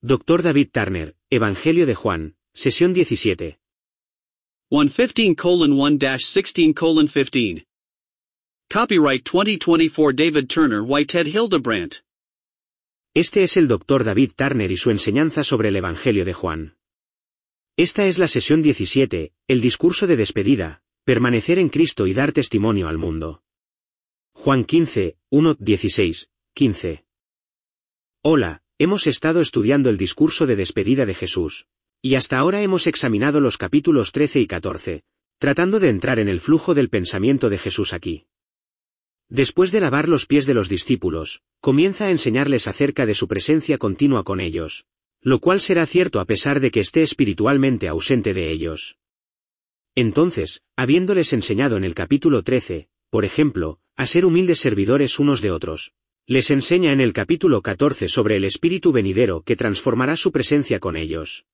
Dr. David Turner, Evangelio de Juan, sesión 17. 115:1-16:15. Copyright 2024 David Turner Whitehead Hildebrandt. Este es el Dr. David Turner y su enseñanza sobre el Evangelio de Juan. Esta es la sesión 17, el discurso de despedida, permanecer en Cristo y dar testimonio al mundo. Juan 15, 1, 16, 15. Hola, hemos estado estudiando el discurso de despedida de Jesús, y hasta ahora hemos examinado los capítulos 13 y 14, tratando de entrar en el flujo del pensamiento de Jesús aquí. Después de lavar los pies de los discípulos, comienza a enseñarles acerca de su presencia continua con ellos, lo cual será cierto a pesar de que esté espiritualmente ausente de ellos. Entonces, habiéndoles enseñado en el capítulo 13, por ejemplo, a ser humildes servidores unos de otros, les enseña en el capítulo 14 sobre el Espíritu venidero que transformará su presencia con ellos.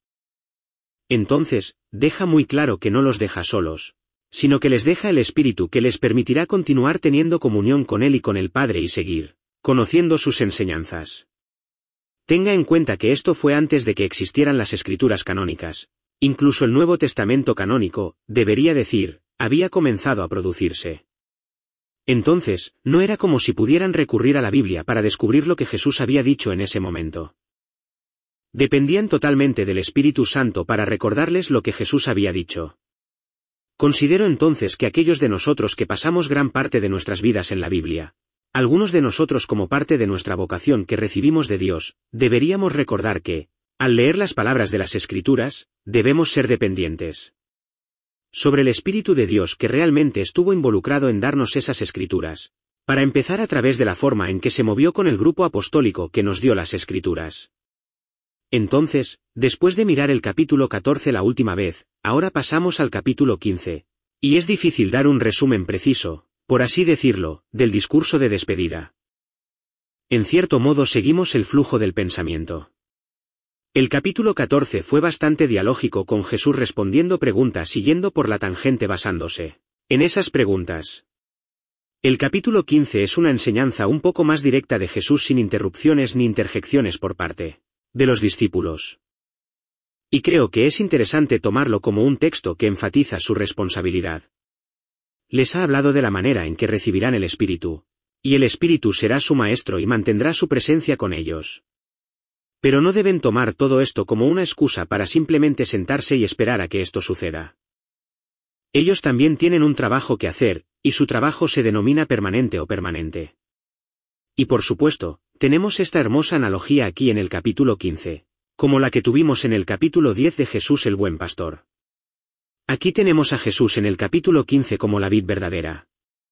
Entonces, deja muy claro que no los deja solos, sino que les deja el Espíritu que les permitirá continuar teniendo comunión con Él y con el Padre y seguir conociendo sus enseñanzas. Tenga en cuenta que esto fue antes de que existieran las escrituras canónicas. Incluso el Nuevo Testamento canónico, debería decir, había comenzado a producirse. Entonces, no era como si pudieran recurrir a la Biblia para descubrir lo que Jesús había dicho en ese momento. Dependían totalmente del Espíritu Santo para recordarles lo que Jesús había dicho. Considero entonces que aquellos de nosotros que pasamos gran parte de nuestras vidas en la Biblia, algunos de nosotros como parte de nuestra vocación que recibimos de Dios, deberíamos recordar que, al leer las palabras de las Escrituras, debemos ser dependientes sobre el Espíritu de Dios que realmente estuvo involucrado en darnos esas Escrituras, para empezar a través de la forma en que se movió con el grupo apostólico que nos dio las Escrituras. Entonces, después de mirar el capítulo 14 la última vez, ahora pasamos al capítulo 15, y es difícil dar un resumen preciso, por así decirlo, del discurso de despedida. En cierto modo seguimos el flujo del pensamiento. El capítulo 14 fue bastante dialógico con Jesús respondiendo preguntas y yendo por la tangente basándose en esas preguntas. El capítulo 15 es una enseñanza un poco más directa de Jesús sin interrupciones ni interjecciones por parte de los discípulos. Y creo que es interesante tomarlo como un texto que enfatiza su responsabilidad. Les ha hablado de la manera en que recibirán el Espíritu, y el Espíritu será su maestro y mantendrá su presencia con ellos. Pero no deben tomar todo esto como una excusa para simplemente sentarse y esperar a que esto suceda. Ellos también tienen un trabajo que hacer, y su trabajo se denomina permanente o permanente. Y por supuesto, tenemos esta hermosa analogía aquí en el capítulo 15, como la que tuvimos en el capítulo 10 de Jesús el Buen Pastor. Aquí tenemos a Jesús en el capítulo 15 como la vid verdadera.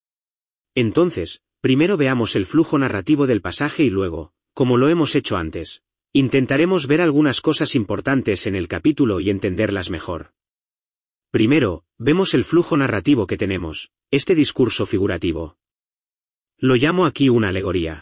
Entonces, primero veamos el flujo narrativo del pasaje y luego, como lo hemos hecho antes, intentaremos ver algunas cosas importantes en el capítulo y entenderlas mejor. Primero, vemos el flujo narrativo que tenemos, este discurso figurativo. Lo llamo aquí una alegoría.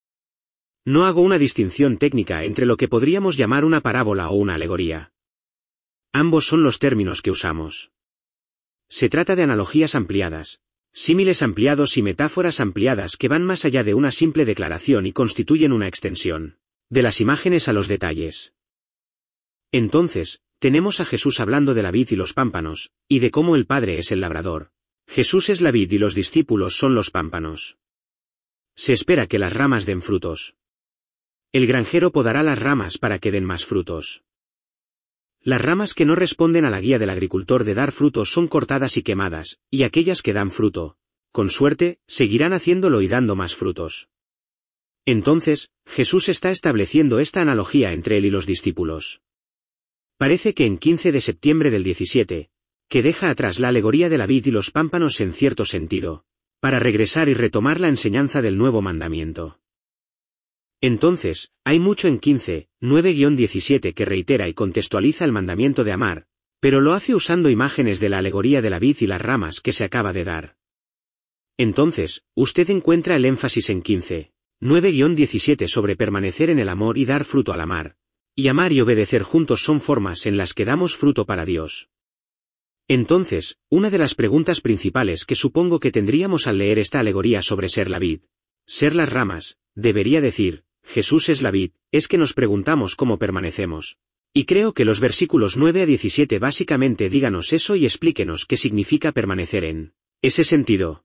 No hago una distinción técnica entre lo que podríamos llamar una parábola o una alegoría. Ambos son los términos que usamos. Se trata de analogías ampliadas, símiles ampliados y metáforas ampliadas que van más allá de una simple declaración y constituyen una extensión de las imágenes a los detalles. Entonces, tenemos a Jesús hablando de la vid y los pámpanos, y de cómo el Padre es el labrador. Jesús es la vid y los discípulos son los pámpanos. Se espera que las ramas den frutos. El granjero podará las ramas para que den más frutos. Las ramas que no responden a la guía del agricultor de dar frutos son cortadas y quemadas, y aquellas que dan fruto, con suerte, seguirán haciéndolo y dando más frutos. Entonces, Jesús está estableciendo esta analogía entre él y los discípulos. Parece que en 15 de septiembre del 17, que deja atrás la alegoría de la vid y los pámpanos en cierto sentido, para regresar y retomar la enseñanza del nuevo mandamiento. Entonces, hay mucho en 15, 9-17 que reitera y contextualiza el mandamiento de amar, pero lo hace usando imágenes de la alegoría de la vid y las ramas que se acaba de dar. Entonces, usted encuentra el énfasis en 15, 9-17 sobre permanecer en el amor y dar fruto al amar, y amar y obedecer juntos son formas en las que damos fruto para Dios. Entonces, una de las preguntas principales que supongo que tendríamos al leer esta alegoría sobre ser la vid, ser las ramas, debería decir, Jesús es la vid, es que nos preguntamos cómo permanecemos. Y creo que los versículos 9 a 17 básicamente díganos eso y explíquenos qué significa permanecer en ese sentido.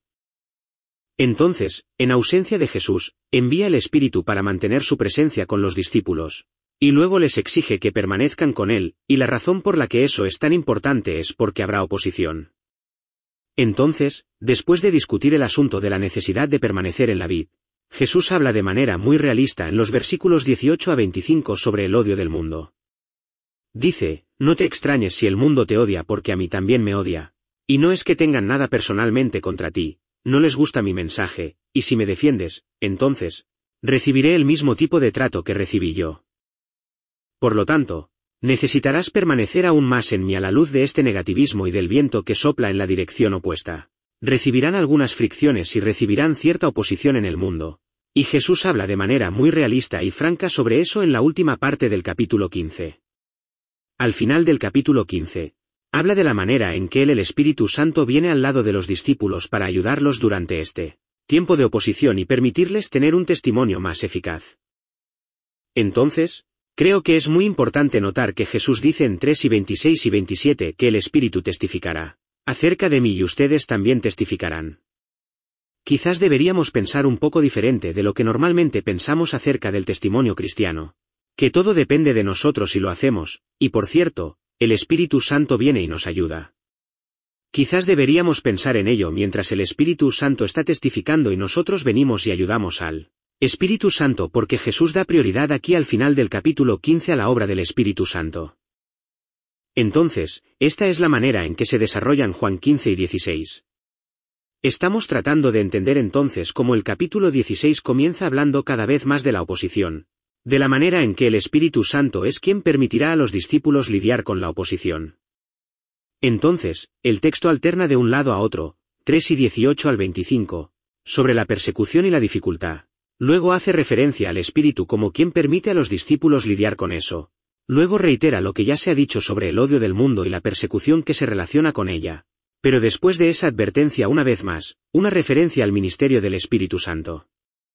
Entonces, en ausencia de Jesús, envía el Espíritu para mantener su presencia con los discípulos. Y luego les exige que permanezcan con él, y la razón por la que eso es tan importante es porque habrá oposición. Entonces, después de discutir el asunto de la necesidad de permanecer en la vid, Jesús habla de manera muy realista en los versículos 18 a 25 sobre el odio del mundo. Dice, no te extrañes si el mundo te odia porque a mí también me odia. Y no es que tengan nada personalmente contra ti, no les gusta mi mensaje, y si me defiendes, entonces, recibiré el mismo tipo de trato que recibí yo. Por lo tanto, necesitarás permanecer aún más en mí a la luz de este negativismo y del viento que sopla en la dirección opuesta. Recibirán algunas fricciones y recibirán cierta oposición en el mundo. Y Jesús habla de manera muy realista y franca sobre eso en la última parte del capítulo 15. Al final del capítulo 15, habla de la manera en que el Espíritu Santo viene al lado de los discípulos para ayudarlos durante este tiempo de oposición y permitirles tener un testimonio más eficaz. Entonces, creo que es muy importante notar que Jesús dice en 3 y 26 y 27 que el Espíritu testificará acerca de mí y ustedes también testificarán. Quizás deberíamos pensar un poco diferente de lo que normalmente pensamos acerca del testimonio cristiano. Que todo depende de nosotros y lo hacemos, y por cierto, el Espíritu Santo viene y nos ayuda. Quizás deberíamos pensar en ello mientras el Espíritu Santo está testificando y nosotros venimos y ayudamos al Espíritu Santo porque Jesús da prioridad aquí al final del capítulo 15 a la obra del Espíritu Santo. Entonces, esta es la manera en que se desarrollan Juan 15 y 16. Estamos tratando de entender entonces cómo el capítulo 16 comienza hablando cada vez más de la oposición. De la manera en que el Espíritu Santo es quien permitirá a los discípulos lidiar con la oposición. Entonces, el texto alterna de un lado a otro, 3 y 18 al 25, sobre la persecución y la dificultad. Luego hace referencia al Espíritu como quien permite a los discípulos lidiar con eso. Luego reitera lo que ya se ha dicho sobre el odio del mundo y la persecución que se relaciona con ella. Pero después de esa advertencia una vez más, una referencia al ministerio del Espíritu Santo.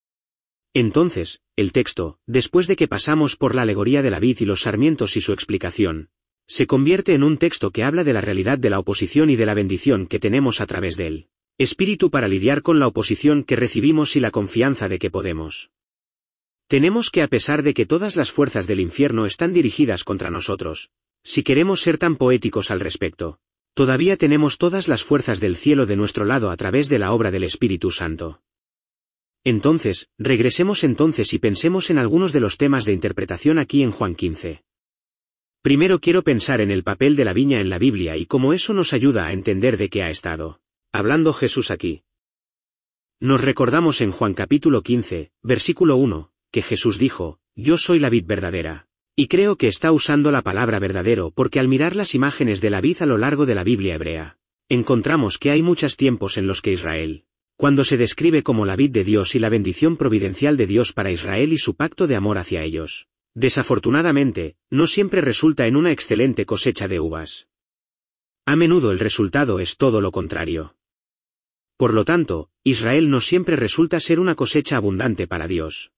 Entonces, el texto, después de que pasamos por la alegoría de la vid y los sarmientos y su explicación, se convierte en un texto que habla de la realidad de la oposición y de la bendición que tenemos a través de él. Espíritu para lidiar con la oposición que recibimos y la confianza de que podemos. Tenemos que a pesar de que todas las fuerzas del infierno están dirigidas contra nosotros, si queremos ser tan poéticos al respecto, todavía tenemos todas las fuerzas del cielo de nuestro lado a través de la obra del Espíritu Santo. Entonces, regresemos entonces y pensemos en algunos de los temas de interpretación aquí en Juan 15. Primero quiero pensar en el papel de la viña en la Biblia y cómo eso nos ayuda a entender de qué ha estado hablando Jesús aquí. Nos recordamos en Juan capítulo 15, versículo 1, que Jesús dijo, yo soy la vid verdadera. Y creo que está usando la palabra verdadero porque al mirar las imágenes de la vid a lo largo de la Biblia hebrea, encontramos que hay muchos tiempos en los que Israel, cuando se describe como la vid de Dios y la bendición providencial de Dios para Israel y su pacto de amor hacia ellos, desafortunadamente, no siempre resulta en una excelente cosecha de uvas. A menudo el resultado es todo lo contrario. Por lo tanto, Israel no siempre resulta ser una cosecha abundante para Dios.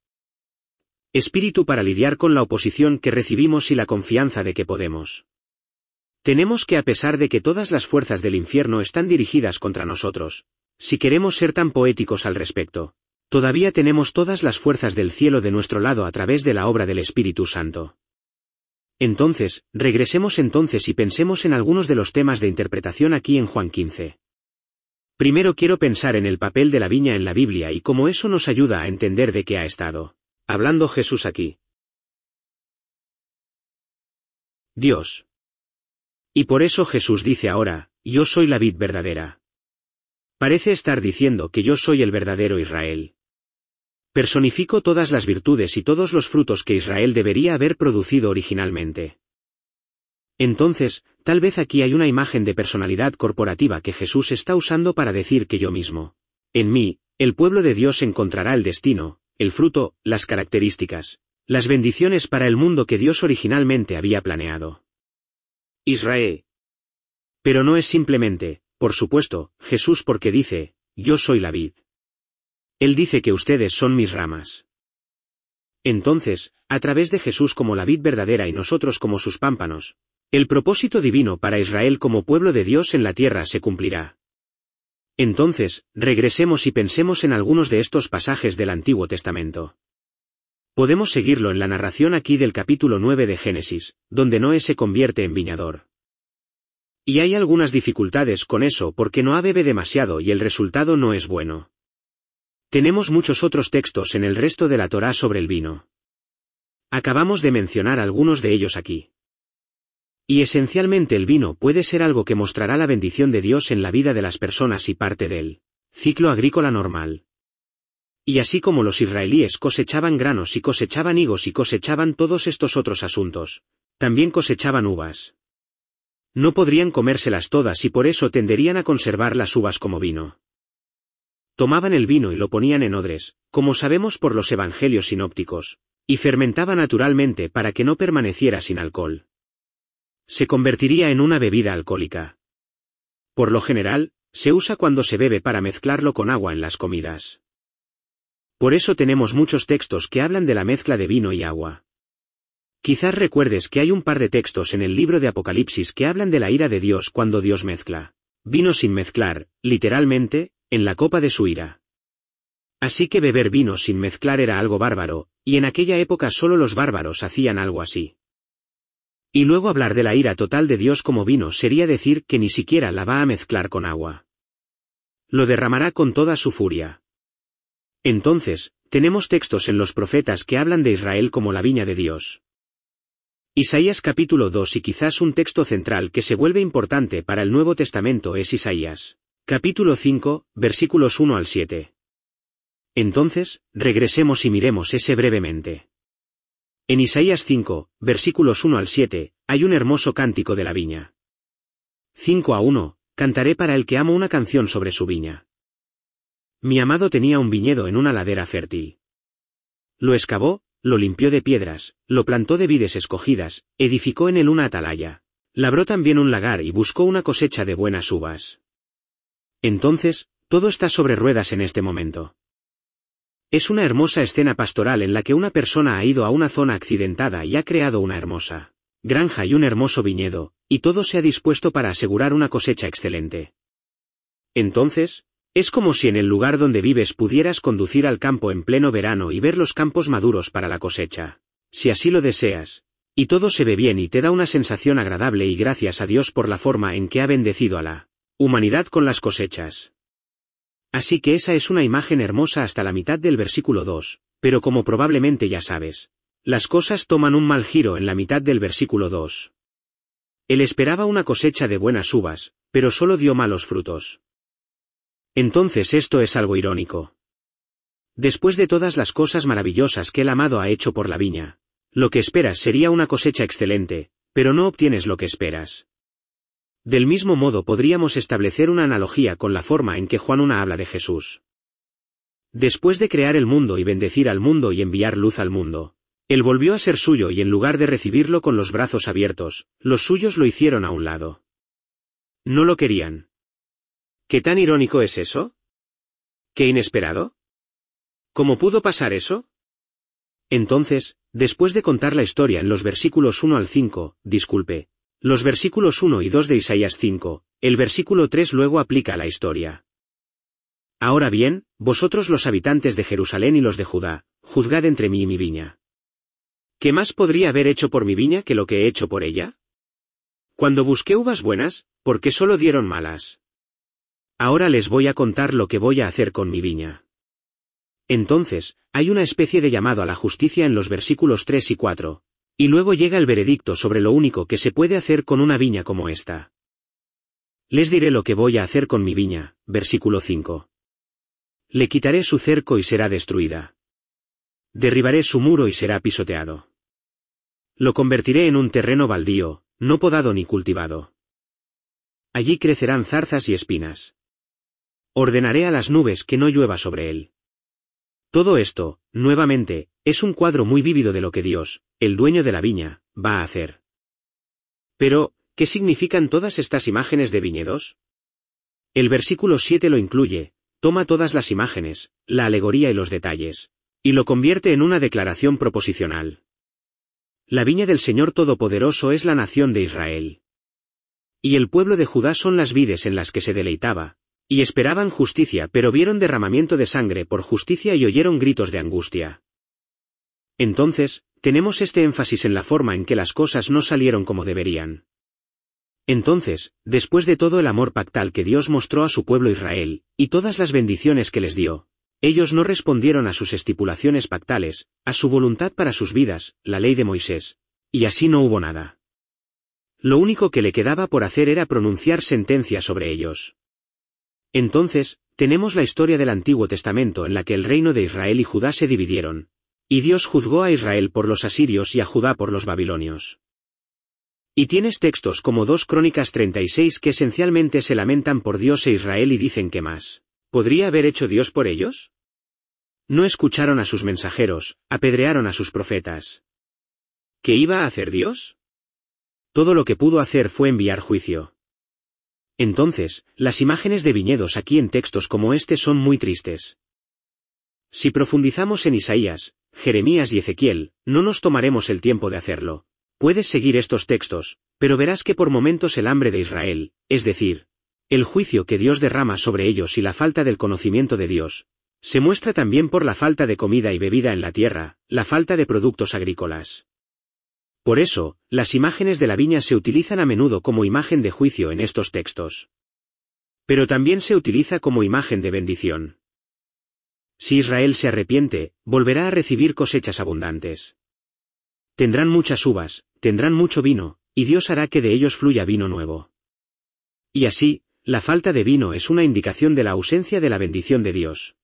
Espíritu para lidiar con la oposición que recibimos y la confianza de que podemos. Tenemos que a pesar de que todas las fuerzas del infierno están dirigidas contra nosotros, si queremos ser tan poéticos al respecto, todavía tenemos todas las fuerzas del cielo de nuestro lado a través de la obra del Espíritu Santo. Entonces, regresemos entonces y pensemos en algunos de los temas de interpretación aquí en Juan 15. Primero quiero pensar en el papel de la viña en la Biblia y cómo eso nos ayuda a entender de qué ha estado hablando Jesús aquí. Dios. Y por eso Jesús dice ahora, yo soy la vid verdadera. Parece estar diciendo que yo soy el verdadero Israel. Personifico todas las virtudes y todos los frutos que Israel debería haber producido originalmente. Entonces, tal vez aquí hay una imagen de personalidad corporativa que Jesús está usando para decir que yo mismo, en mí, el pueblo de Dios encontrará el destino, el fruto, las características, las bendiciones para el mundo que Dios originalmente había planeado. Israel. Pero no es simplemente, por supuesto, Jesús porque dice, yo soy la vid. Él dice que ustedes son mis ramas. Entonces, a través de Jesús como la vid verdadera y nosotros como sus pámpanos, el propósito divino para Israel como pueblo de Dios en la tierra se cumplirá. Entonces, regresemos y pensemos en algunos de estos pasajes del Antiguo Testamento. Podemos seguirlo en la narración aquí del capítulo 9 de Génesis, donde Noé se convierte en viñador. Y hay algunas dificultades con eso porque Noé bebe demasiado y el resultado no es bueno. Tenemos muchos otros textos en el resto de la Torá sobre el vino. Acabamos de mencionar algunos de ellos aquí. Y esencialmente el vino puede ser algo que mostrará la bendición de Dios en la vida de las personas y parte del ciclo agrícola normal. Y así como los israelíes cosechaban granos y cosechaban higos y cosechaban todos estos otros asuntos, también cosechaban uvas. No podrían comérselas todas y por eso tenderían a conservar las uvas como vino. Tomaban el vino y lo ponían en odres, como sabemos por los evangelios sinópticos, y fermentaba naturalmente para que no permaneciera sin alcohol. Se convertiría en una bebida alcohólica. Por lo general, se usa cuando se bebe para mezclarlo con agua en las comidas. Por eso tenemos muchos textos que hablan de la mezcla de vino y agua. Quizás recuerdes que hay un par de textos en el libro de Apocalipsis que hablan de la ira de Dios cuando Dios mezcla vino sin mezclar, literalmente, en la copa de su ira. Así que beber vino sin mezclar era algo bárbaro, y en aquella época solo los bárbaros hacían algo así. Y luego hablar de la ira total de Dios como vino sería decir que ni siquiera la va a mezclar con agua. Lo derramará con toda su furia. Entonces, tenemos textos en los profetas que hablan de Israel como la viña de Dios. Isaías capítulo 2 y quizás un texto central que se vuelve importante para el Nuevo Testamento es Isaías, capítulo 5, versículos 1 al 7. Entonces, regresemos y miremos ese brevemente. En Isaías 5, versículos 1 al 7, hay un hermoso cántico de la viña. 5:1, cantaré para el que amo una canción sobre su viña. Mi amado tenía un viñedo en una ladera fértil. Lo excavó, lo limpió de piedras, lo plantó de vides escogidas, edificó en él una atalaya, labró también un lagar y buscó una cosecha de buenas uvas. Entonces, todo está sobre ruedas en este momento. Es una hermosa escena pastoral en la que una persona ha ido a una zona accidentada y ha creado una hermosa granja y un hermoso viñedo, y todo se ha dispuesto para asegurar una cosecha excelente. Entonces, es como si en el lugar donde vives pudieras conducir al campo en pleno verano y ver los campos maduros para la cosecha, si así lo deseas, y todo se ve bien y te da una sensación agradable y gracias a Dios por la forma en que ha bendecido a la humanidad con las cosechas. Así que esa es una imagen hermosa hasta la mitad del versículo 2, pero como probablemente ya sabes, las cosas toman un mal giro en la mitad del versículo 2. Él esperaba una cosecha de buenas uvas, pero solo dio malos frutos. Entonces esto es algo irónico. Después de todas las cosas maravillosas que el amado ha hecho por la viña, lo que esperas sería una cosecha excelente, pero no obtienes lo que esperas. Del mismo modo podríamos establecer una analogía con la forma en que Juan 1 habla de Jesús. Después de crear el mundo y bendecir al mundo y enviar luz al mundo, Él volvió a ser suyo y en lugar de recibirlo con los brazos abiertos, los suyos lo hicieron a un lado. No lo querían. ¿Qué tan irónico es eso? ¿Qué inesperado? ¿Cómo pudo pasar eso? Entonces, después de contar la historia en los versículos 1 al 5, los versículos 1 y 2 de Isaías 5, el versículo 3 luego aplica la historia. Ahora bien, vosotros los habitantes de Jerusalén y los de Judá, juzgad entre mí y mi viña. ¿Qué más podría haber hecho por mi viña que lo que he hecho por ella? Cuando busqué uvas buenas, ¿por qué solo dieron malas? Ahora les voy a contar lo que voy a hacer con mi viña. Entonces, hay una especie de llamado a la justicia en los versículos 3 y 4, y luego llega el veredicto sobre lo único que se puede hacer con una viña como esta. Les diré lo que voy a hacer con mi viña, versículo 5. Le quitaré su cerco y será destruida. Derribaré su muro y será pisoteado. Lo convertiré en un terreno baldío, no podado ni cultivado. Allí crecerán zarzas y espinas. Ordenaré a las nubes que no llueva sobre él. Todo esto, nuevamente, es un cuadro muy vívido de lo que Dios, el dueño de la viña, va a hacer. Pero, ¿qué significan todas estas imágenes de viñedos? El versículo 7 lo incluye, toma todas las imágenes, la alegoría y los detalles, Y lo convierte en una declaración proposicional. La viña del Señor Todopoderoso es la nación de Israel. Y el pueblo de Judá son las vides en las que se deleitaba, y esperaban justicia, pero vieron derramamiento de sangre por justicia y oyeron gritos de angustia. Entonces, tenemos este énfasis en la forma en que las cosas no salieron como deberían. Entonces, después de todo el amor pactal que Dios mostró a su pueblo Israel, y todas las bendiciones que les dio, ellos no respondieron a sus estipulaciones pactales, a su voluntad para sus vidas, la ley de Moisés. Y así no hubo nada. Lo único que le quedaba por hacer era pronunciar sentencia sobre ellos. Entonces, tenemos la historia del Antiguo Testamento en la que el reino de Israel y Judá se dividieron. Y Dios juzgó a Israel por los asirios y a Judá por los babilonios. Y tienes textos como 2 Crónicas 36 que esencialmente se lamentan por Dios e Israel y dicen que más ¿podría haber hecho Dios por ellos? No escucharon a sus mensajeros, apedrearon a sus profetas. ¿Qué iba a hacer Dios? Todo lo que pudo hacer fue enviar juicio. Entonces, las imágenes de viñedos aquí en textos como este son muy tristes. Si profundizamos en Isaías, Jeremías y Ezequiel, no nos tomaremos el tiempo de hacerlo. Puedes seguir estos textos, pero verás que por momentos el hambre de Israel, es decir, el juicio que Dios derrama sobre ellos y la falta del conocimiento de Dios, se muestra también por la falta de comida y bebida en la tierra, la falta de productos agrícolas. Por eso, las imágenes de la viña se utilizan a menudo como imagen de juicio en estos textos. Pero también se utiliza como imagen de bendición. Si Israel se arrepiente, volverá a recibir cosechas abundantes. Tendrán muchas uvas, tendrán mucho vino, y Dios hará que de ellos fluya vino nuevo. Y así, la falta de vino es una indicación de la ausencia de la bendición de Dios.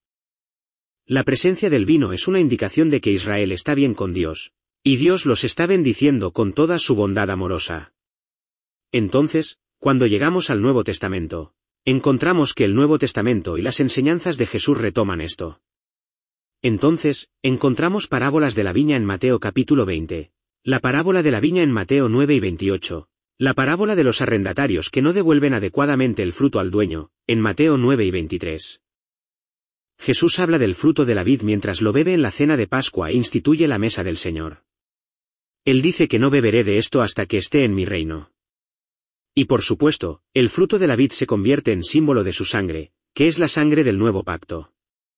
La presencia del vino es una indicación de que Israel está bien con Dios, y Dios los está bendiciendo con toda su bondad amorosa. Entonces, cuando llegamos al Nuevo Testamento, encontramos que el Nuevo Testamento y las enseñanzas de Jesús retoman esto. Entonces, encontramos parábolas de la viña en Mateo capítulo 20, la parábola de la viña en Mateo 9 y 28, la parábola de los arrendatarios que no devuelven adecuadamente el fruto al dueño, en Mateo 9 y 23. Jesús habla del fruto de la vid mientras lo bebe en la cena de Pascua e instituye la mesa del Señor. Él dice que no beberé de esto hasta que esté en mi reino. Y por supuesto, el fruto de la vid se convierte en símbolo de su sangre, que es la sangre del nuevo pacto.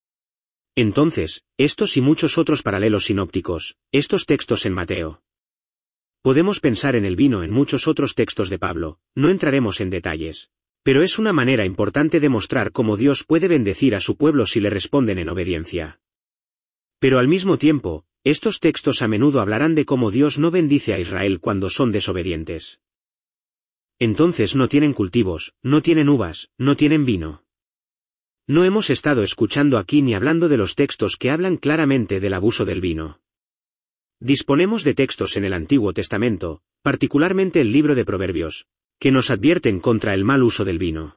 Entonces, estos y muchos otros paralelos sinópticos, estos textos en Mateo. Podemos pensar en el vino en muchos otros textos de Pablo, no entraremos en detalles. Pero es una manera importante de mostrar cómo Dios puede bendecir a su pueblo si le responden en obediencia. Pero al mismo tiempo, estos textos a menudo hablarán de cómo Dios no bendice a Israel cuando son desobedientes. Entonces no tienen cultivos, no tienen uvas, no tienen vino. No hemos estado escuchando aquí ni hablando de los textos que hablan claramente del abuso del vino. Disponemos de textos en el Antiguo Testamento, particularmente el libro de Proverbios, que nos advierten contra el mal uso del vino.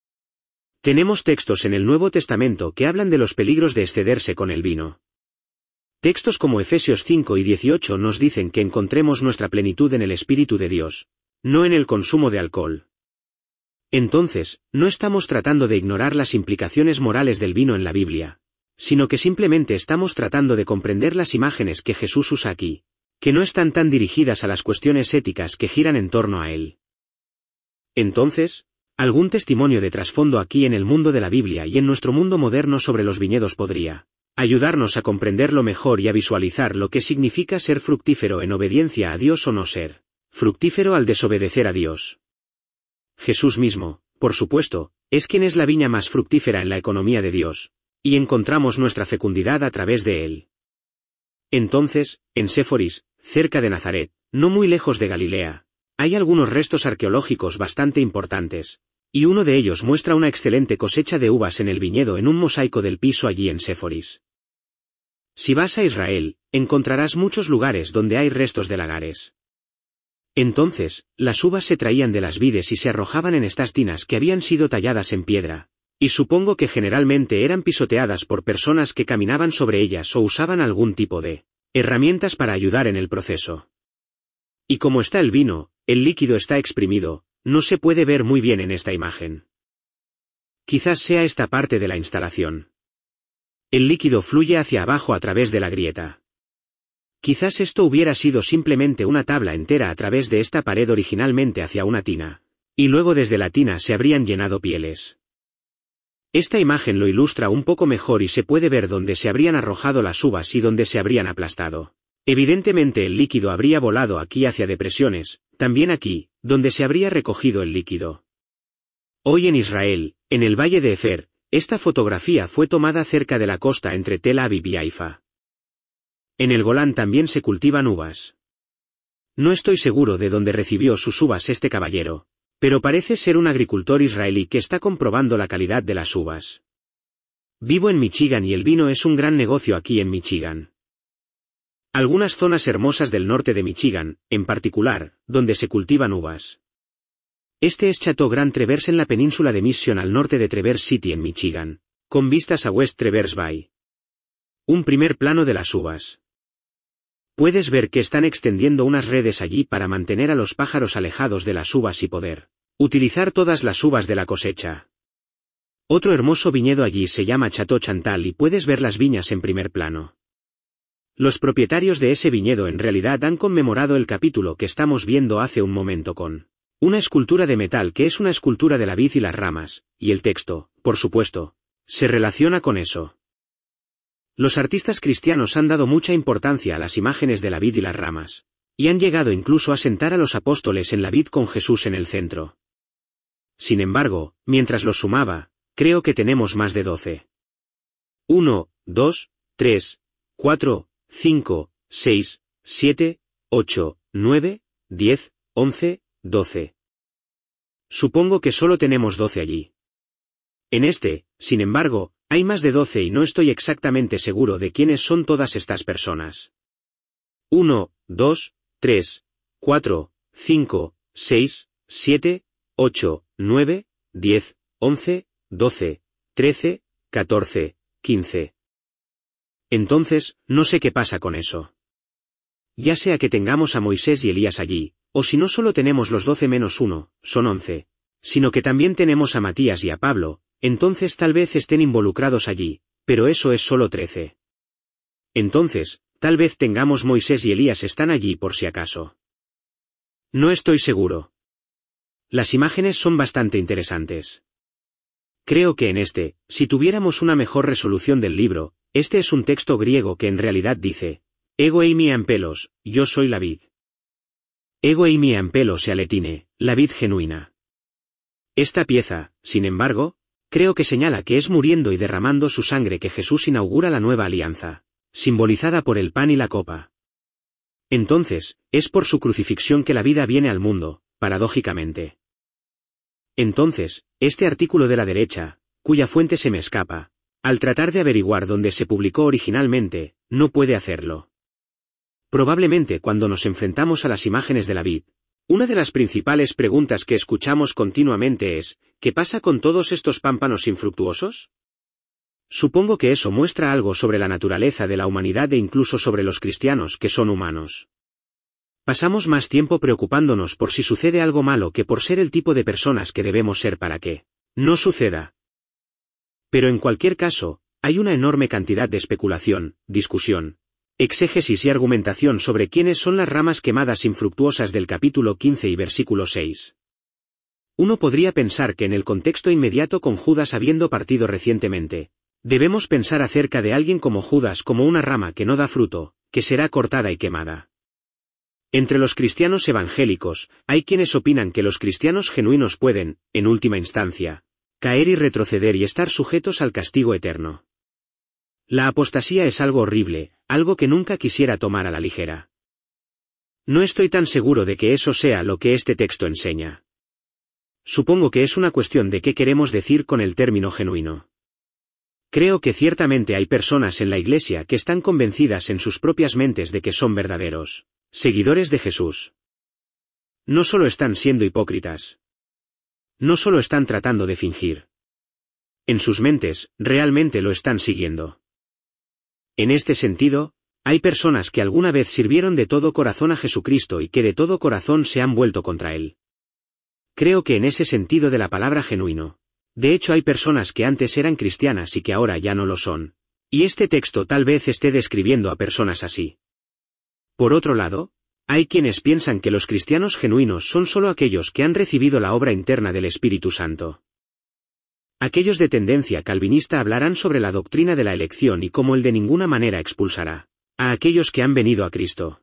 Tenemos textos en el Nuevo Testamento que hablan de los peligros de excederse con el vino. Textos como Efesios 5 y 18 nos dicen que encontremos nuestra plenitud en el Espíritu de Dios, no en el consumo de alcohol. Entonces, no estamos tratando de ignorar las implicaciones morales del vino en la Biblia, sino que simplemente estamos tratando de comprender las imágenes que Jesús usa aquí, que no están tan dirigidas a las cuestiones éticas que giran en torno a él. Entonces, algún testimonio de trasfondo aquí en el mundo de la Biblia y en nuestro mundo moderno sobre los viñedos podría ayudarnos a comprenderlo mejor y a visualizar lo que significa ser fructífero en obediencia a Dios o no ser fructífero al desobedecer a Dios. Jesús mismo, por supuesto, es quien es la viña más fructífera en la economía de Dios, y encontramos nuestra fecundidad a través de él. Entonces, en Séforis, cerca de Nazaret, no muy lejos de Galilea, hay algunos restos arqueológicos bastante importantes, y uno de ellos muestra una excelente cosecha de uvas en el viñedo en un mosaico del piso allí en Séforis. Si vas a Israel, encontrarás muchos lugares donde hay restos de lagares. Entonces, las uvas se traían de las vides y se arrojaban en estas tinas que habían sido talladas en piedra, y supongo que generalmente eran pisoteadas por personas que caminaban sobre ellas o usaban algún tipo de herramientas para ayudar en el proceso. Y como está el vino, el líquido está exprimido, no se puede ver muy bien en esta imagen. Quizás sea esta parte de la instalación. El líquido fluye hacia abajo a través de la grieta. Quizás esto hubiera sido simplemente una tabla entera a través de esta pared originalmente hacia una tina. Y luego desde la tina se habrían llenado pieles. Esta imagen lo ilustra un poco mejor y se puede ver dónde se habrían arrojado las uvas y dónde se habrían aplastado. Evidentemente el líquido habría volado aquí hacia depresiones, también aquí, donde se habría recogido el líquido. Hoy en Israel, en el valle de Efer, esta fotografía fue tomada cerca de la costa entre Tel Aviv y Haifa. En el Golán también se cultivan uvas. No estoy seguro de dónde recibió sus uvas este caballero, pero parece ser un agricultor israelí que está comprobando la calidad de las uvas. Vivo en Michigan y el vino es un gran negocio aquí en Michigan. Algunas zonas hermosas del norte de Michigan, en particular, donde se cultivan uvas. Este es Chateau Grand Traverse en la península de Mission al norte de Traverse City en Michigan, con vistas a West Traverse Bay. Un primer plano de las uvas. Puedes ver que están extendiendo unas redes allí para mantener a los pájaros alejados de las uvas y poder utilizar todas las uvas de la cosecha. Otro hermoso viñedo allí se llama Chateau Chantal y puedes ver las viñas en primer plano. Los propietarios de ese viñedo en realidad han conmemorado el capítulo que estamos viendo hace un momento con una escultura de metal que es una escultura de la vid y las ramas, y el texto, por supuesto, se relaciona con eso. Los artistas cristianos han dado mucha importancia a las imágenes de la vid y las ramas, y han llegado incluso a sentar a los apóstoles en la vid con Jesús en el centro. Sin embargo, mientras los sumaba, creo que tenemos más de 12. 1, 2, 3, 4, 5, 6, 7, 8, 9, 10, 11, 12. Supongo que solo tenemos 12 allí. En este, sin embargo, hay más de 12 y no estoy exactamente seguro de quiénes son todas estas personas. 1, 2, 3, 4, 5, 6, 7, 8, 9, 10, 11, 12, 13, 14, 15. Entonces, no sé qué pasa con eso. Ya sea que tengamos a Moisés y Elías allí, o si no solo tenemos los 12 menos 1, son 11, sino que también tenemos a Matías y a Pablo, entonces tal vez estén involucrados allí, pero eso es solo 13. Entonces, tal vez tengamos Moisés y Elías están allí por si acaso. No estoy seguro. Las imágenes son bastante interesantes. Creo que en este, si tuviéramos una mejor resolución del libro, este es un texto griego que en realidad dice, Ego eimi ampelos, yo soy la vid. Ego eimi ampelos aletine, la vid genuina. Esta pieza, sin embargo, creo que señala que es muriendo y derramando su sangre que Jesús inaugura la nueva alianza, simbolizada por el pan y la copa. Entonces, es por su crucifixión que la vida viene al mundo, paradójicamente. Entonces, este artículo de la derecha, cuya fuente se me escapa, al tratar de averiguar dónde se publicó originalmente, no puede hacerlo. Probablemente cuando nos enfrentamos a las imágenes de la vid, una de las principales preguntas que escuchamos continuamente es, ¿qué pasa con todos estos pámpanos infructuosos? Supongo que eso muestra algo sobre la naturaleza de la humanidad e incluso sobre los cristianos que son humanos. Pasamos más tiempo preocupándonos por si sucede algo malo que por ser el tipo de personas que debemos ser para que no suceda. Pero en cualquier caso, hay una enorme cantidad de especulación, discusión, exégesis y argumentación sobre quiénes son las ramas quemadas infructuosas del capítulo 15 y versículo 6. Uno podría pensar que en el contexto inmediato con Judas habiendo partido recientemente, debemos pensar acerca de alguien como Judas como una rama que no da fruto, que será cortada y quemada. Entre los cristianos evangélicos, hay quienes opinan que los cristianos genuinos pueden, en última instancia, caer y retroceder y estar sujetos al castigo eterno. La apostasía es algo horrible, algo que nunca quisiera tomar a la ligera. No estoy tan seguro de que eso sea lo que este texto enseña. Supongo que es una cuestión de qué queremos decir con el término genuino. Creo que ciertamente hay personas en la Iglesia que están convencidas en sus propias mentes de que son verdaderos seguidores de Jesús. No solo están siendo hipócritas. No solo están tratando de fingir. En sus mentes, realmente lo están siguiendo. En este sentido, hay personas que alguna vez sirvieron de todo corazón a Jesucristo y que de todo corazón se han vuelto contra Él. Creo que en ese sentido de la palabra genuino. De hecho hay personas que antes eran cristianas y que ahora ya no lo son. Y este texto tal vez esté describiendo a personas así. Por otro lado, hay quienes piensan que los cristianos genuinos son solo aquellos que han recibido la obra interna del Espíritu Santo. Aquellos de tendencia calvinista hablarán sobre la doctrina de la elección y cómo Él de ninguna manera expulsará a aquellos que han venido a Cristo.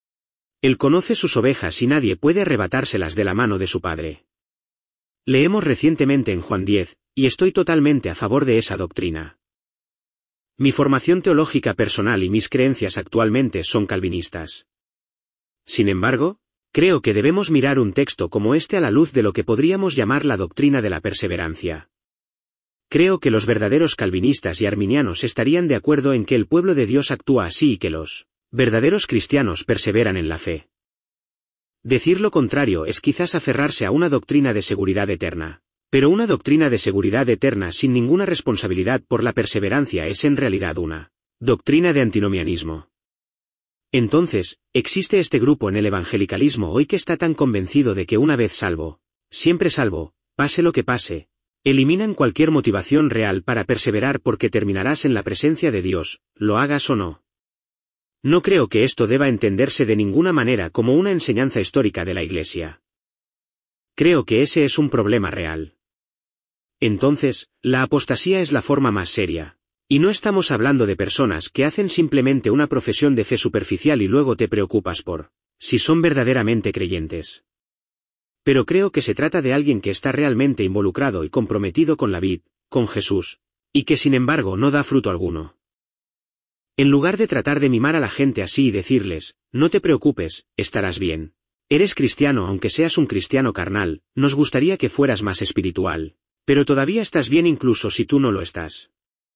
Él conoce sus ovejas y nadie puede arrebatárselas de la mano de su Padre. Leemos recientemente en Juan 10, y estoy totalmente a favor de esa doctrina. Mi formación teológica personal y mis creencias actualmente son calvinistas. Sin embargo, creo que debemos mirar un texto como este a la luz de lo que podríamos llamar la doctrina de la perseverancia. Creo que los verdaderos calvinistas y arminianos estarían de acuerdo en que el pueblo de Dios actúa así y que los verdaderos cristianos perseveran en la fe. Decir lo contrario es quizás aferrarse a una doctrina de seguridad eterna, pero una doctrina de seguridad eterna sin ninguna responsabilidad por la perseverancia es en realidad una doctrina de antinomianismo. Entonces, existe este grupo en el evangelicalismo hoy que está tan convencido de que una vez salvo, siempre salvo, pase lo que pase, eliminan cualquier motivación real para perseverar porque terminarás en la presencia de Dios, lo hagas o no. No creo que esto deba entenderse de ninguna manera como una enseñanza histórica de la Iglesia. Creo que ese es un problema real. Entonces, la apostasía es la forma más seria. Y no estamos hablando de personas que hacen simplemente una profesión de fe superficial y luego te preocupas por si son verdaderamente creyentes. Pero creo que se trata de alguien que está realmente involucrado y comprometido con la vid, con Jesús, y que sin embargo no da fruto alguno. En lugar de tratar de mimar a la gente así y decirles, no te preocupes, estarás bien. Eres cristiano aunque seas un cristiano carnal, nos gustaría que fueras más espiritual. Pero todavía estás bien incluso si tú no lo estás.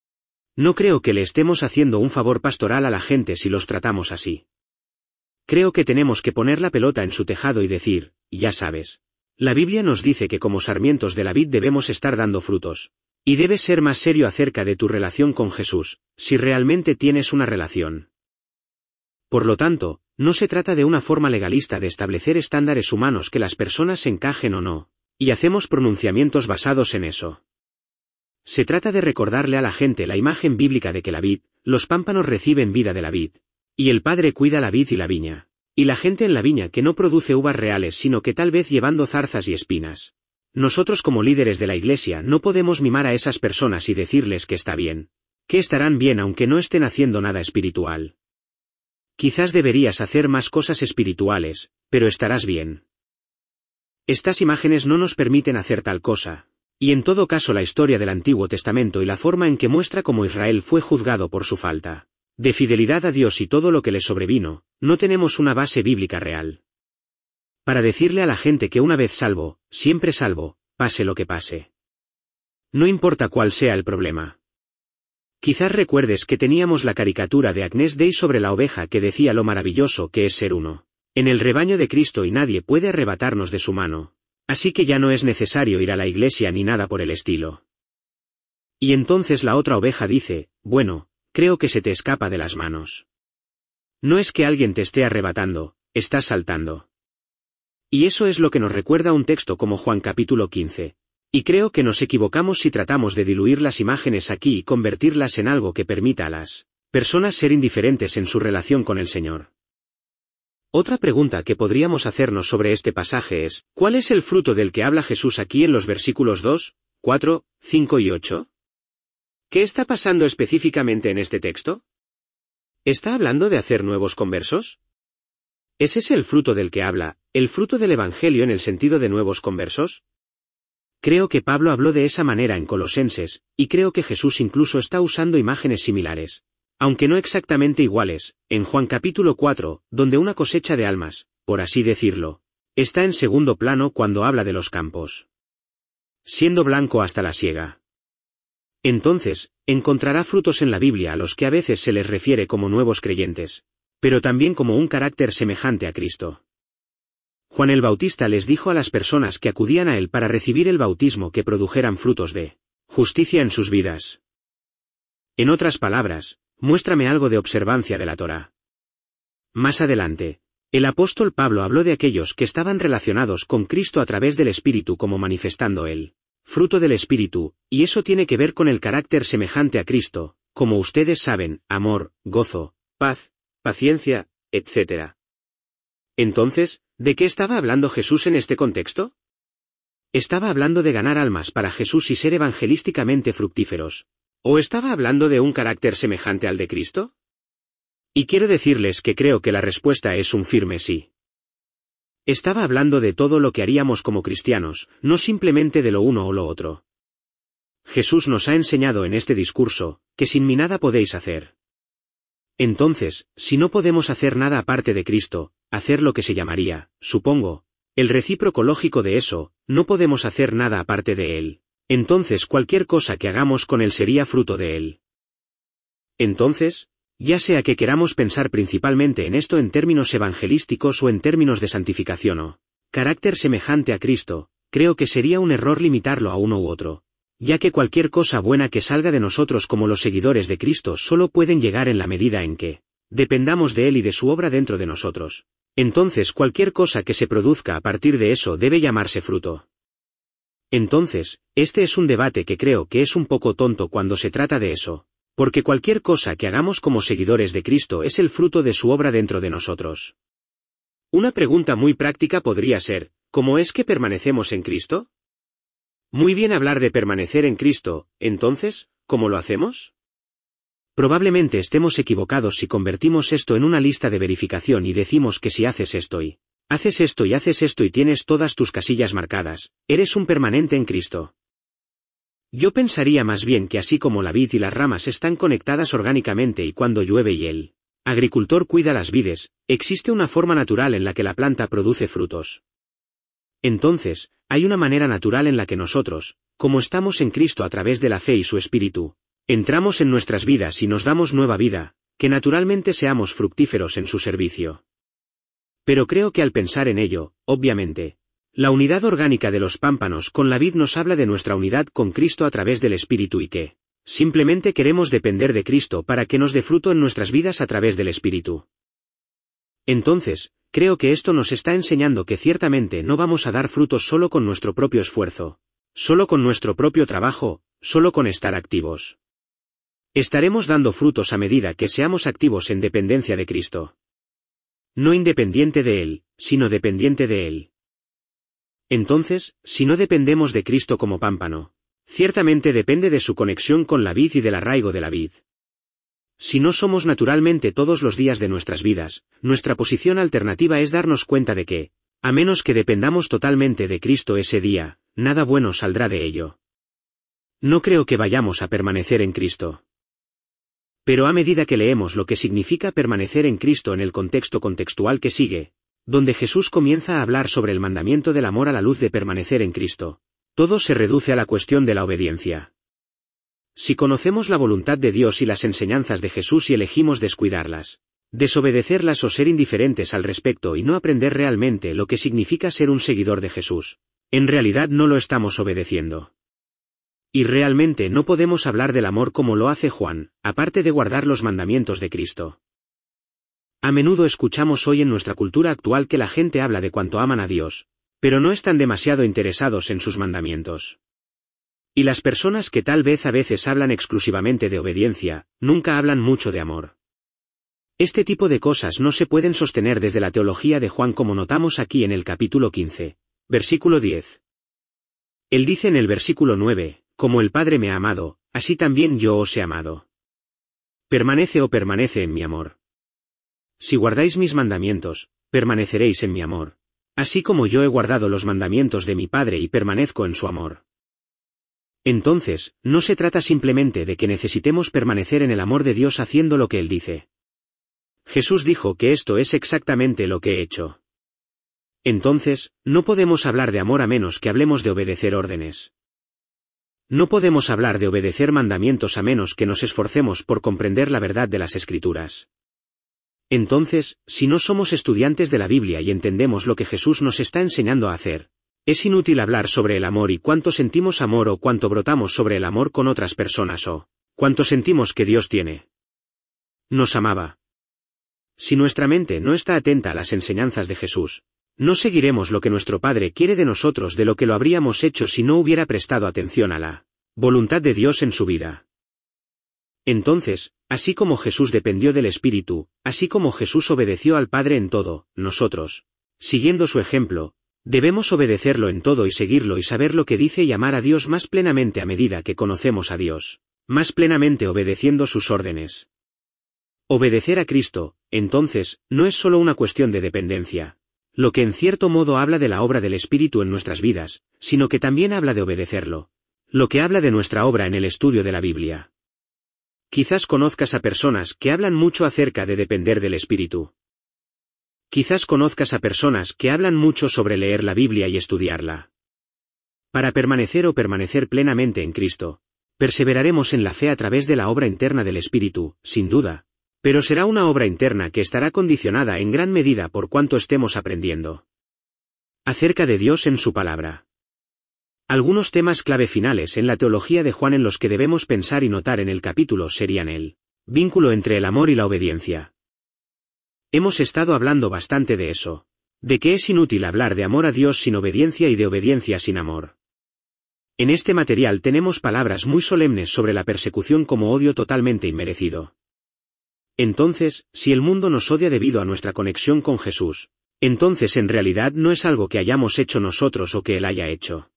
No creo que le estemos haciendo un favor pastoral a la gente si los tratamos así. Creo que tenemos que poner la pelota en su tejado y decir, ya sabes. La Biblia nos dice que como sarmientos de la vid debemos estar dando frutos. Y debes ser más serio acerca de tu relación con Jesús, si realmente tienes una relación. Por lo tanto, no se trata de una forma legalista de establecer estándares humanos que las personas encajen o no, y hacemos pronunciamientos basados en eso. Se trata de recordarle a la gente la imagen bíblica de que la vid, los pámpanos reciben vida de la vid, y el Padre cuida la vid y la viña, y la gente en la viña que no produce uvas reales sino que tal vez llevando zarzas y espinas. Nosotros como líderes de la Iglesia no podemos mimar a esas personas y decirles que está bien, que estarán bien aunque no estén haciendo nada espiritual. Quizás deberías hacer más cosas espirituales, pero estarás bien. Estas imágenes no nos permiten hacer tal cosa, y en todo caso la historia del Antiguo Testamento y la forma en que muestra cómo Israel fue juzgado por su falta de fidelidad a Dios y todo lo que le sobrevino, no tenemos una base bíblica real. Para decirle a la gente que una vez salvo, siempre salvo, pase lo que pase. No importa cuál sea el problema. Quizás recuerdes que teníamos la caricatura de Agnès Dei sobre la oveja que decía lo maravilloso que es ser uno en el rebaño de Cristo y nadie puede arrebatarnos de su mano, así que ya no es necesario ir a la iglesia ni nada por el estilo. Y entonces la otra oveja dice, bueno, creo que se te escapa de las manos. No es que alguien te esté arrebatando, estás saltando. Y eso es lo que nos recuerda un texto como Juan capítulo 15. Y creo que nos equivocamos si tratamos de diluir las imágenes aquí y convertirlas en algo que permita a las personas ser indiferentes en su relación con el Señor. Otra pregunta que podríamos hacernos sobre este pasaje es, ¿cuál es el fruto del que habla Jesús aquí en los versículos 2, 4, 5 y 8? ¿Qué está pasando específicamente en este texto? ¿Está hablando de hacer nuevos conversos? ¿Es ese el fruto del que habla, el fruto del Evangelio en el sentido de nuevos conversos? Creo que Pablo habló de esa manera en Colosenses, y creo que Jesús incluso está usando imágenes similares, aunque no exactamente iguales, en Juan capítulo 4, donde una cosecha de almas, por así decirlo, está en segundo plano cuando habla de los campos. Siendo blanco hasta la siega. Entonces, encontrará frutos en la Biblia a los que a veces se les refiere como nuevos creyentes, pero también como un carácter semejante a Cristo. Juan el Bautista les dijo a las personas que acudían a él para recibir el bautismo que produjeran frutos de justicia en sus vidas. En otras palabras, muéstrame algo de observancia de la Torá. Más adelante, el apóstol Pablo habló de aquellos que estaban relacionados con Cristo a través del Espíritu como manifestando el fruto del Espíritu, y eso tiene que ver con el carácter semejante a Cristo, como ustedes saben, amor, gozo, paz, paciencia, etc. Entonces, ¿de qué estaba hablando Jesús en este contexto? ¿Estaba hablando de ganar almas para Jesús y ser evangelísticamente fructíferos? ¿O estaba hablando de un carácter semejante al de Cristo? Y quiero decirles que creo que la respuesta es un firme sí. Estaba hablando de todo lo que haríamos como cristianos, no simplemente de lo uno o lo otro. Jesús nos ha enseñado en este discurso, que sin mí nada podéis hacer. Entonces, si no podemos hacer nada aparte de Cristo, hacer lo que se llamaría, supongo, el recíproco lógico de eso, no podemos hacer nada aparte de Él. Entonces cualquier cosa que hagamos con Él sería fruto de Él. Entonces, ya sea que queramos pensar principalmente en esto en términos evangelísticos o en términos de santificación o carácter semejante a Cristo, creo que sería un error limitarlo a uno u otro, ya que cualquier cosa buena que salga de nosotros como los seguidores de Cristo solo pueden llegar en la medida en que dependamos de Él y de su obra dentro de nosotros. Entonces cualquier cosa que se produzca a partir de eso debe llamarse fruto. Entonces, este es un debate que creo que es un poco tonto cuando se trata de eso, porque cualquier cosa que hagamos como seguidores de Cristo es el fruto de su obra dentro de nosotros. Una pregunta muy práctica podría ser, ¿cómo es que permanecemos en Cristo? Muy bien hablar de permanecer en Cristo, entonces, ¿cómo lo hacemos? Probablemente estemos equivocados si convertimos esto en una lista de verificación y decimos que si haces esto y haces esto y tienes todas tus casillas marcadas, eres un permanente en Cristo. Yo pensaría más bien que así como la vid y las ramas están conectadas orgánicamente y cuando llueve y el agricultor cuida las vides, existe una forma natural en la que la planta produce frutos. Entonces, hay una manera natural en la que nosotros, como estamos en Cristo a través de la fe y su Espíritu, entramos en nuestras vidas y nos damos nueva vida, que naturalmente seamos fructíferos en su servicio. Pero creo que al pensar en ello, obviamente, la unidad orgánica de los pámpanos con la vid nos habla de nuestra unidad con Cristo a través del Espíritu y que, simplemente queremos depender de Cristo para que nos dé fruto en nuestras vidas a través del Espíritu. Entonces, creo que esto nos está enseñando que ciertamente no vamos a dar frutos solo con nuestro propio esfuerzo, solo con nuestro propio trabajo, solo con estar activos. Estaremos dando frutos a medida que seamos activos en dependencia de Cristo. No independiente de Él, sino dependiente de Él. Entonces, si no dependemos de Cristo como pámpano, ciertamente depende de su conexión con la vid y del arraigo de la vid. Si no somos naturalmente todos los días de nuestras vidas, nuestra posición alternativa es darnos cuenta de que, a menos que dependamos totalmente de Cristo ese día, nada bueno saldrá de ello. No creo que vayamos a permanecer en Cristo. Pero a medida que leemos lo que significa permanecer en Cristo en el contexto contextual que sigue, donde Jesús comienza a hablar sobre el mandamiento del amor a la luz de permanecer en Cristo, todo se reduce a la cuestión de la obediencia. Si conocemos la voluntad de Dios y las enseñanzas de Jesús y elegimos descuidarlas, desobedecerlas o ser indiferentes al respecto y no aprender realmente lo que significa ser un seguidor de Jesús, en realidad no lo estamos obedeciendo. Y realmente no podemos hablar del amor como lo hace Juan, aparte de guardar los mandamientos de Cristo. A menudo escuchamos hoy en nuestra cultura actual que la gente habla de cuánto aman a Dios, pero no están demasiado interesados en sus mandamientos. Y las personas que tal vez a veces hablan exclusivamente de obediencia, nunca hablan mucho de amor. Este tipo de cosas no se pueden sostener desde la teología de Juan como notamos aquí en el capítulo 15, versículo 10. Él dice en el versículo 9, como el Padre me ha amado, así también yo os he amado. Permanece o permanece en mi amor. Si guardáis mis mandamientos, permaneceréis en mi amor, así como yo he guardado los mandamientos de mi Padre y permanezco en su amor. Entonces, no se trata simplemente de que necesitemos permanecer en el amor de Dios haciendo lo que Él dice. Jesús dijo que esto es exactamente lo que he hecho. Entonces, no podemos hablar de amor a menos que hablemos de obedecer órdenes. No podemos hablar de obedecer mandamientos a menos que nos esforcemos por comprender la verdad de las Escrituras. Entonces, si no somos estudiantes de la Biblia y entendemos lo que Jesús nos está enseñando a hacer, es inútil hablar sobre el amor y cuánto sentimos amor o cuánto brotamos sobre el amor con otras personas o cuánto sentimos que Dios tiene. Nos amaba. Si nuestra mente no está atenta a las enseñanzas de Jesús, no seguiremos lo que nuestro Padre quiere de nosotros de lo que lo habríamos hecho si no hubiera prestado atención a la voluntad de Dios en su vida. Entonces, así como Jesús dependió del Espíritu, así como Jesús obedeció al Padre en todo, nosotros, siguiendo su ejemplo, debemos obedecerlo en todo y seguirlo y saber lo que dice y amar a Dios más plenamente a medida que conocemos a Dios, más plenamente obedeciendo sus órdenes. Obedecer a Cristo, entonces, no es solo una cuestión de dependencia, lo que en cierto modo habla de la obra del Espíritu en nuestras vidas, sino que también habla de obedecerlo, lo que habla de nuestra obra en el estudio de la Biblia. Quizás conozcas a personas que hablan mucho acerca de depender del Espíritu. Quizás conozcas a personas que hablan mucho sobre leer la Biblia y estudiarla. Para permanecer o permanecer plenamente en Cristo, perseveraremos en la fe a través de la obra interna del Espíritu, sin duda, pero será una obra interna que estará condicionada en gran medida por cuanto estemos aprendiendo acerca de Dios en su palabra. Algunos temas clave finales en la teología de Juan en los que debemos pensar y notar en el capítulo serían el vínculo entre el amor y la obediencia. Hemos estado hablando bastante de eso, de que es inútil hablar de amor a Dios sin obediencia y de obediencia sin amor. En este material tenemos palabras muy solemnes sobre la persecución como odio totalmente inmerecido. Entonces, si el mundo nos odia debido a nuestra conexión con Jesús, entonces en realidad no es algo que hayamos hecho nosotros o que Él haya hecho.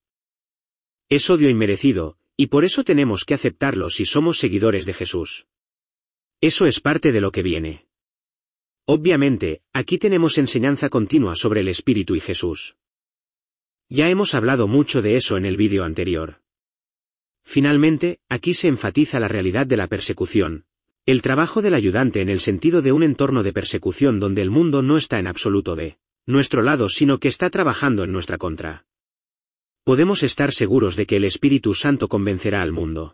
Es odio inmerecido, y por eso tenemos que aceptarlo si somos seguidores de Jesús. Eso es parte de lo que viene. Obviamente, aquí tenemos enseñanza continua sobre el Espíritu y Jesús. Ya hemos hablado mucho de eso en el vídeo anterior. Finalmente, aquí se enfatiza la realidad de la persecución, el trabajo del ayudante en el sentido de un entorno de persecución donde el mundo no está en absoluto de nuestro lado sino que está trabajando en nuestra contra. Podemos estar seguros de que el Espíritu Santo convencerá al mundo.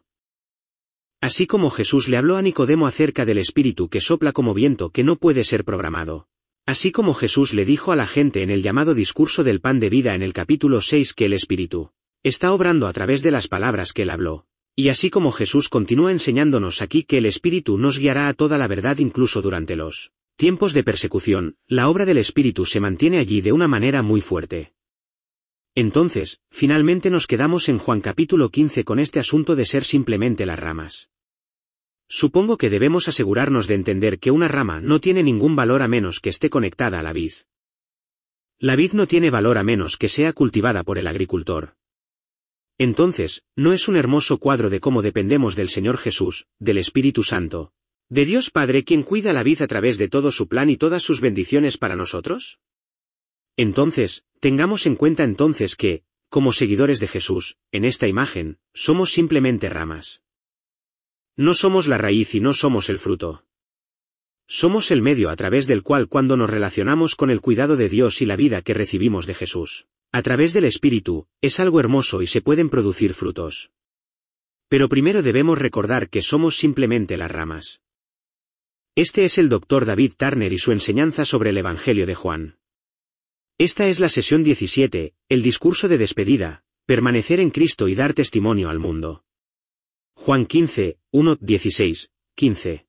Así como Jesús le habló a Nicodemo acerca del Espíritu que sopla como viento que no puede ser programado. Así como Jesús le dijo a la gente en el llamado discurso del pan de vida en el capítulo 6 que el Espíritu está obrando a través de las palabras que él habló. Y así como Jesús continúa enseñándonos aquí que el Espíritu nos guiará a toda la verdad incluso durante los tiempos de persecución, la obra del Espíritu se mantiene allí de una manera muy fuerte. Entonces, finalmente nos quedamos en Juan capítulo 15 con este asunto de ser simplemente las ramas. Supongo que debemos asegurarnos de entender que una rama no tiene ningún valor a menos que esté conectada a la vid. La vid no tiene valor a menos que sea cultivada por el agricultor. Entonces, ¿no es un hermoso cuadro de cómo dependemos del Señor Jesús, del Espíritu Santo, de Dios Padre quien cuida la vid a través de todo su plan y todas sus bendiciones para nosotros? Entonces, tengamos en cuenta entonces que, como seguidores de Jesús, en esta imagen, somos simplemente ramas. No somos la raíz y no somos el fruto. Somos el medio a través del cual cuando nos relacionamos con el cuidado de Dios y la vida que recibimos de Jesús, a través del Espíritu, es algo hermoso y se pueden producir frutos. Pero primero debemos recordar que somos simplemente las ramas. Este es el Dr. David Turner y su enseñanza sobre el Evangelio de Juan. Esta es la sesión 17, el discurso de despedida, permanecer en Cristo y dar testimonio al mundo. Juan 15, 1, 16, 15.